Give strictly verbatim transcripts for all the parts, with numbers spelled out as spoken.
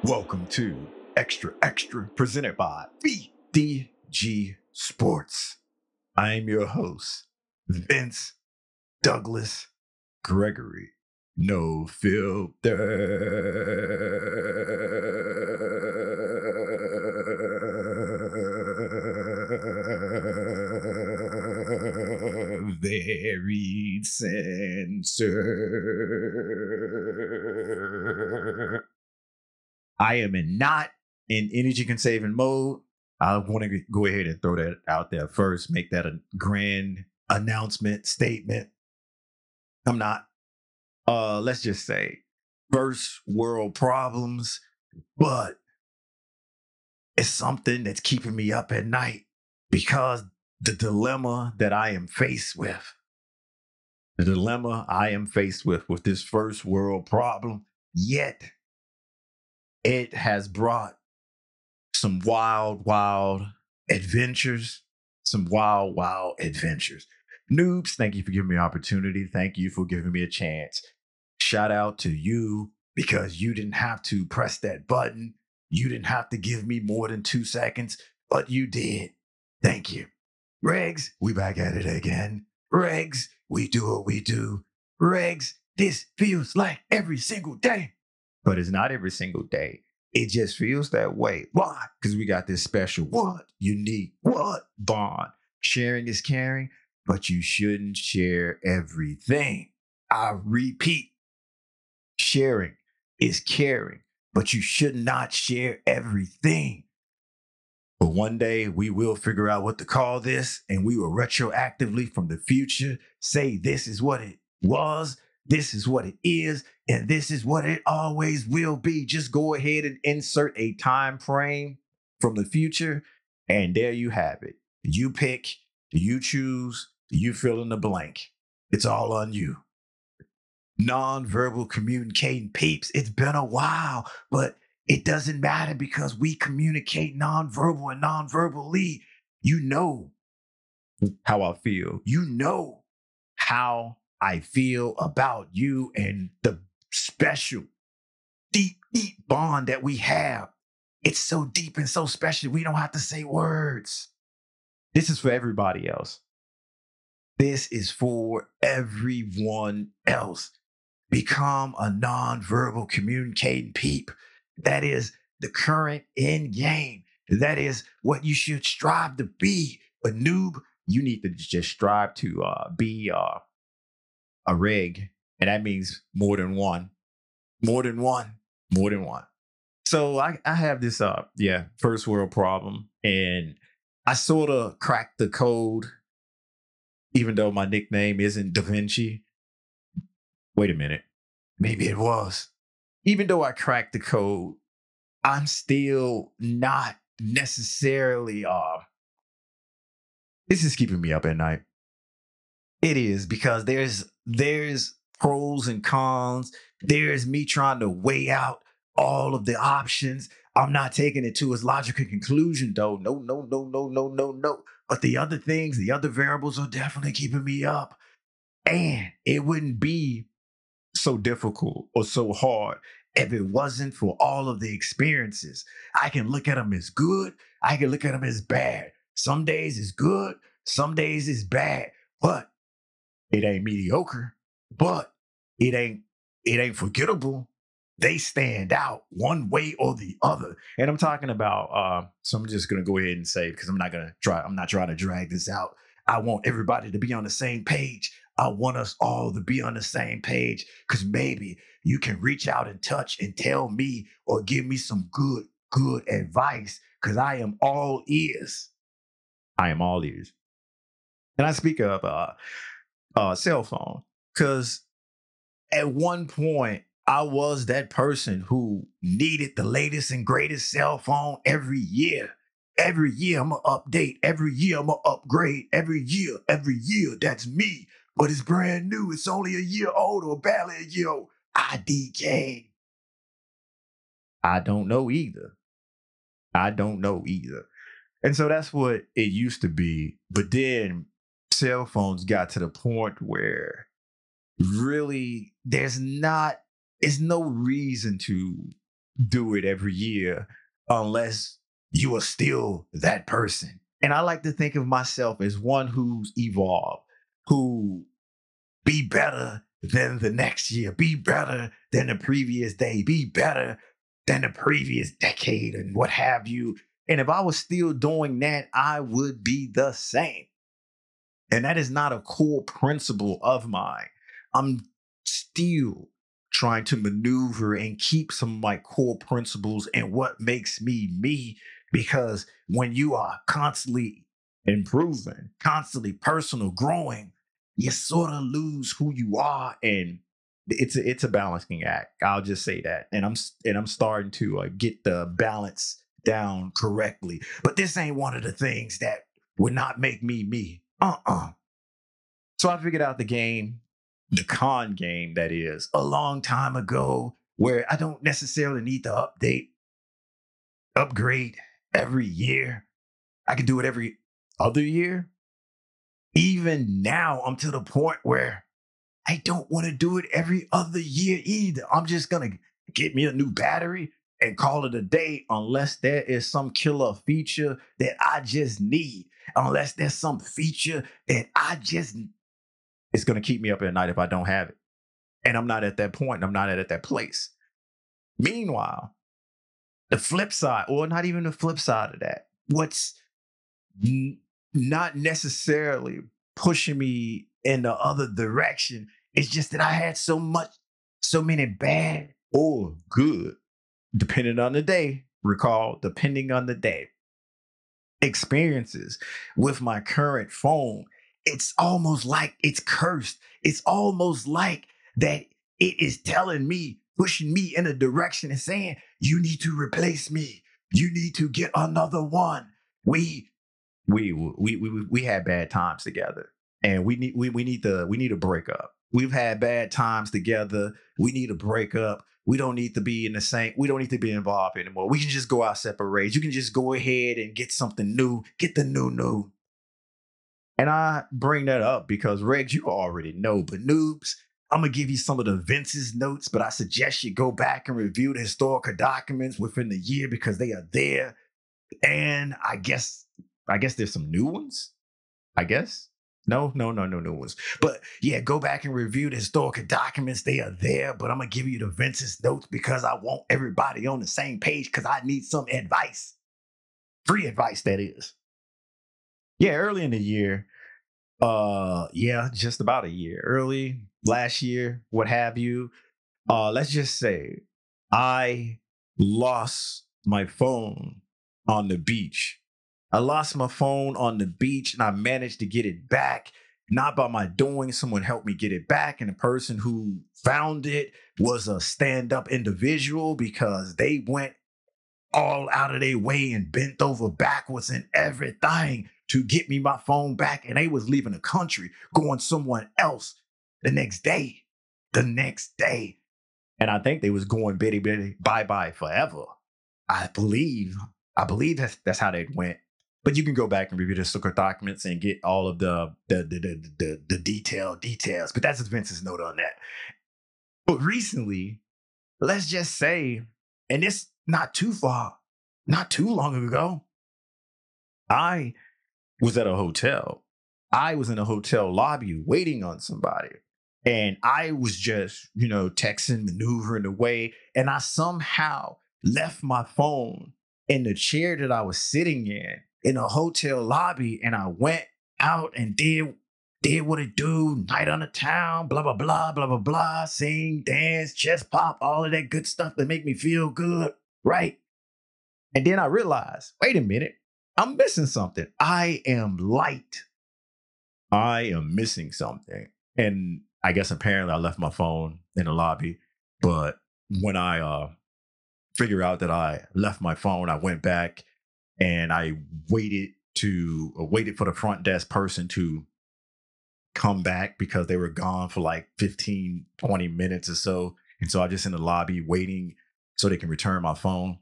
Welcome to Extra Extra, presented by B D G Sports. I am your host, Vince Douglas Gregory. No filter. Very censored. I am in not in energy conserving mode. I want to go ahead and throw that out there first, make that a grand announcement statement. I'm not. Uh, let's just say first world problems, but it's something that's keeping me up at night because the dilemma that I am faced with, the dilemma I am faced with with this first world problem, yet it has brought some wild, wild adventures, some wild, wild adventures. Noobs, thank you for giving me an opportunity. Thank you for giving me a chance. Shout out to you because you didn't have to press that button. You didn't have to give me more than two seconds, but you did. Thank you. Regs, we back at it again. Regs, we do what we do. Regs, this feels like every single day. But it's not every single day. It just feels that way. Why? Because we got this special, what, unique, what, bond. Sharing is caring, but you shouldn't share everything. I repeat, sharing is caring, but you should not share everything. But one day we will figure out what to call this, and we will retroactively from the future say this is what it was, this is what it is, and this is what it always will be. Just go ahead and insert a time frame from the future, and there you have it. You pick, you choose, you fill in the blank. It's all on you. Non-verbal communicating peeps, it's been a while, but it doesn't matter because we communicate non-verbal and non-verbally. You know how I feel. You know how I feel about you and the special, deep, deep bond that we have. It's so deep and so special, we don't have to say words. This is for everybody else. This is for everyone else. Become a non-verbal communicating peep. That is the current end game. That is what you should strive to be. But noob, you need to just strive to uh, be uh, a reg. And that means more than one. More than one. More than one. So I, I have this, uh, yeah, first world problem. And I sort of cracked the code, even though my nickname isn't Da Vinci. Wait a minute. Maybe it was. Even though I cracked the code, I'm still not necessarily, uh, this is keeping me up at night. It is because there's, there's pros and cons. There's me trying to weigh out all of the options. I'm not taking it to its logical conclusion though. No, no, no, no, no, no, no. But the other things, the other variables are definitely keeping me up. And it wouldn't be so difficult or so hard if it wasn't for all of the experiences. I can look at them as good. I can look at them as bad. Some days is good. Some days is bad, but it ain't mediocre, but it ain't, it ain't forgettable. They stand out one way or the other. And I'm talking about, uh, so I'm just going to go ahead and say, because I'm not going to try, I'm not trying to drag this out. I want everybody to be on the same page. I want us all to be on the same page because maybe you can reach out and touch and tell me or give me some good, good advice because I am all ears. I am all ears. And I speak of uh, uh, cell phone because at one point, I was that person who needed the latest and greatest cell phone every year. Every year I'm gonna update. Every year I'm gonna upgrade. Every year, every year, that's me. But it's brand new. It's only a year old or barely a year old. I D K. I don't know either. I don't know either. And so that's what it used to be. But then cell phones got to the point where really there's not, there's no reason to do it every year unless you are still that person. And I like to think of myself as one who's evolved, who be better than the next year, be better than the previous day, be better than the previous decade, and what have you. And if I was still doing that, I would be the same. And that is not a core principle of mine. I'm still trying to maneuver and keep some of my core principles and what makes me me. Because when you are constantly improving, constantly personal growing, you sort of lose who you are. And it's a, it's a balancing act. I'll just say that. And I'm and I'm starting to uh, get the balance down correctly. But this ain't one of the things that would not make me me. Uh-uh. So I figured out the game, the con game, that is, a long time ago, where I don't necessarily need to update, upgrade every year. I can do it every other year. Even now, I'm to the point where I don't want to do it every other year either. I'm just going to get me a new battery and call it a day unless there is some killer feature that I just need. Unless there's some feature that I just, it's going to keep me up at night if I don't have it. And I'm not at that point. I'm not at that place. Meanwhile, the flip side, or not even the flip side of that, what's n- not necessarily pushing me in the other direction, it's just that I had so much, so many bad or good, depending on the day, recall, depending on the day, experiences with my current phone. It's almost like it's cursed. It's almost like that it is telling me, pushing me in a direction and saying, you need to replace me. You need to get another one. We we we we we had bad times together, and we need we we need to we need to break up. We've had bad times together. We need to break up. We don't need to be in the same. We don't need to be involved anymore. We can just go our separate ways. You can just go ahead and get something new. Get the new new. And I bring that up because Regs, you already know, but noobs, I'm gonna give you some of the Vince's notes, but I suggest you go back and review the historical documents within the year because they are there. And I guess I guess there's some new ones. I guess. No, no, no, no new ones. But yeah, go back and review the historical documents. They are there. But I'm gonna give you the Vince's notes because I want everybody on the same page because I need some advice. Free advice, that is. Yeah, early in the year, uh, yeah, just about a year. Early last year, what have you. Uh, let's just say I lost my phone on the beach. I lost my phone on the beach and I managed to get it back. Not by my doing, someone helped me get it back. And the person who found it was a stand up individual because they went all out of their way and bent over backwards and everything to get me my phone back. And they was leaving the country, going somewhere else the next day. The next day. And I think they was going bitty bitty bye bye forever. I believe. I believe that's that's how they went. But you can go back and review the Sukkot documents and get all of the the the the, the, the detailed details. But that's just Vince's note on that. But recently, let's just say, and it's not too far, not too long ago, I was at a hotel. I was in a hotel lobby waiting on somebody. And I was just, you know, texting, maneuvering away. And I somehow left my phone in the chair that I was sitting in, in a hotel lobby. And I went out and did, did what it do, night on the town, blah, blah, blah, blah, blah, blah, sing, dance, chest pop, all of that good stuff that make me feel good, right? And then I realized, wait a minute, I'm missing something. I am light. I am missing something. And I guess apparently I left my phone in the lobby. But when I uh figured out that I left my phone, I went back and I waited to uh, waited for the front desk person to come back because they were gone for like fifteen, twenty minutes or so. And so I just in the lobby waiting so they can return my phone.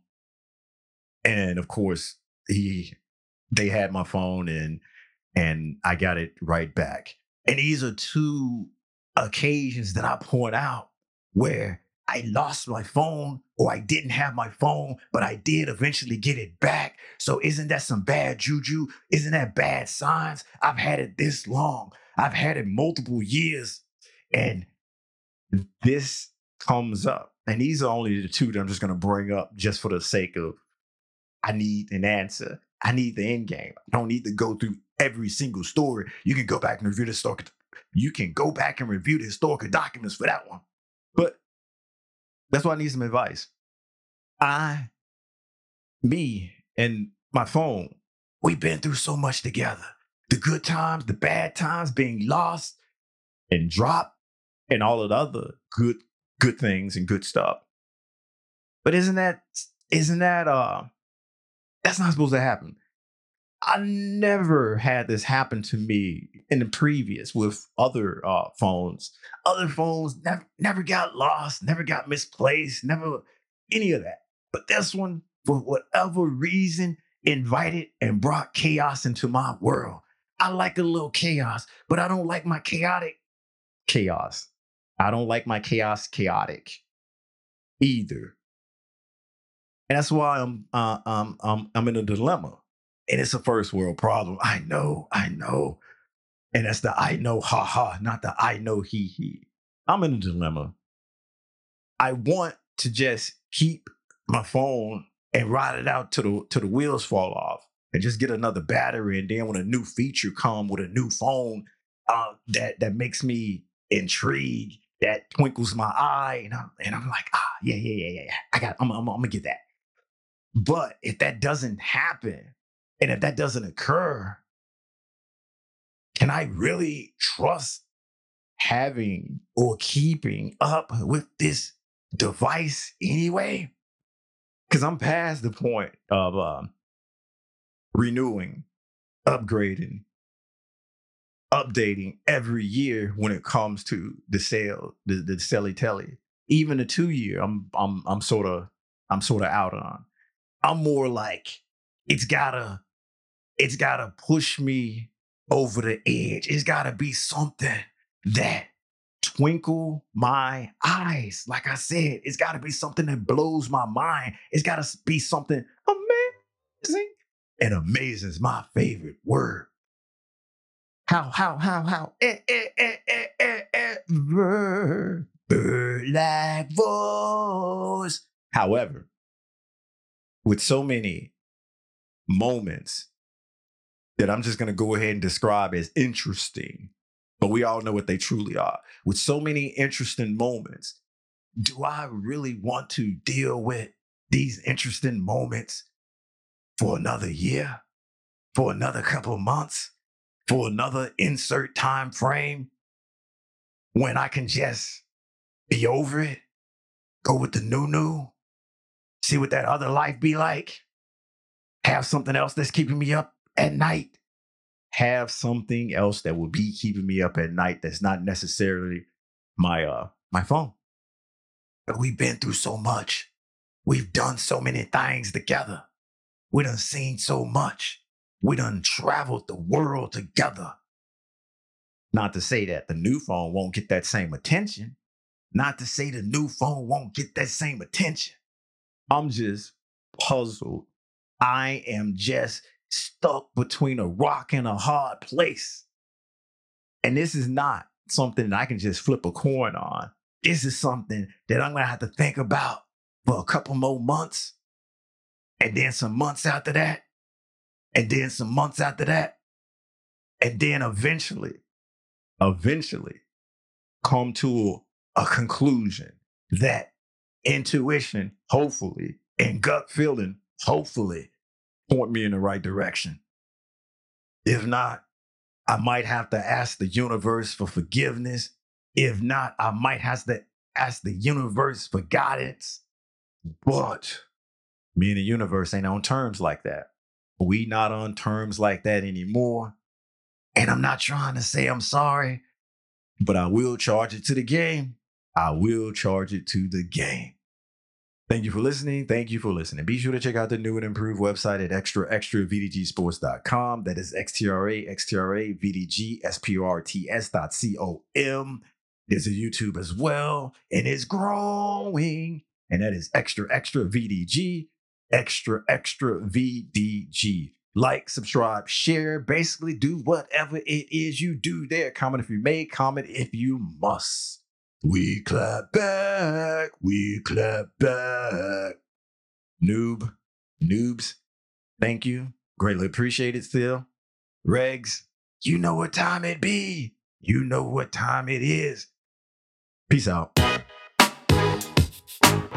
And of course, he they had my phone and and I got it right back. And these are two occasions that I point out where I lost my phone or I didn't have my phone, but I did eventually get it back. So isn't that some bad juju? Isn't that bad signs? I've had it this long. I've had it multiple years. And this comes up. And these are only the two that I'm just going to bring up just for the sake of I need an answer. I need the end game. I don't need to go through every single story. You can go back and review the story. You can go back and review the historical documents for that one. But that's why I need some advice. I, me, and my phone, we've been through so much together. The good times, the bad times, being lost and dropped, and all of the other good, good things and good stuff. But isn't that, isn't that, uh, that's not supposed to happen. I never had this happen to me in the previous with other uh, phones. Other phones never, never got lost, never got misplaced, never any of that. But this one, for whatever reason, invited and brought chaos into my world. I like a little chaos, but I don't like my chaotic chaos. I don't like my chaos chaotic either. And that's why I'm uh, um, I'm I'm in a dilemma. And it's a first world problem. I know, I know. And that's the I know, ha ha, not the I know, he he. I'm in a dilemma. I want to just keep my phone and ride it out till the till the wheels fall off and just get another battery. And then when a new feature come with a new phone uh, that that makes me intrigued, that twinkles my eye, and I'm and I'm like, ah, yeah, yeah, yeah, yeah, yeah. I got, I'm, I'm, I'm gonna get that. But if that doesn't happen, and if that doesn't occur, can I really trust having or keeping up with this device anyway? Because I'm past the point of um, renewing, upgrading, updating every year when it comes to the sale, the, the Celly Telly. Even the two year, I'm I'm I'm sort of I'm sort of out on. I'm more like it's gotta it's gotta push me over the edge. It's gotta be something that twinkle my eyes. Like I said, it's gotta be something that blows my mind. It's gotta be something amazing. And amazing is my favorite word. How, how, how, how? Eh, eh, eh, eh, eh, eh, bird, bird like voice. However, with so many moments that I'm just going to go ahead and describe as interesting, but we all know what they truly are. With so many interesting moments, do I really want to deal with these interesting moments for another year, for another couple of months, for another insert time frame when I can just be over it, go with the new new, see what that other life be like, have something else that's keeping me up at night, have something else that will be keeping me up at night that's not necessarily my uh my phone. But we've been through so much. We've done so many things together. We done seen so much. We done traveled the world together. Not to say that the new phone won't get that same attention. Not to say the new phone won't get that same attention. I'm just puzzled. I am just stuck between a rock and a hard place. And this is not something that I can just flip a coin on. This is something that I'm going to have to think about for a couple more months. And then some months after that. And then some months after that. And then eventually, eventually come to a conclusion that intuition, hopefully, and gut feeling, hopefully, point me in the right direction. If not, I might have to ask the universe for forgiveness. If not, I might have to ask the universe for guidance. But me and the universe ain't on terms like that. We not on terms like that anymore. And I'm not trying to say I'm sorry, but I will charge it to the game. I will charge it to the game. Thank you for listening. Thank you for listening. Be sure to check out the new and improved website at extra extra v d g sports dot com. That is X T R A, X T R A, V D G, S P O R T S dot C O M. There's a YouTube as well, and it's growing. And that is extra, extra V D G, extra, extra V D G. Like, subscribe, share, basically do whatever it is you do there. Comment if you may, comment if you must. We clap back, we clap back. Noob, noobs, thank you. Greatly appreciate it still. Regs, you know what time it be. You know what time it is. Peace out.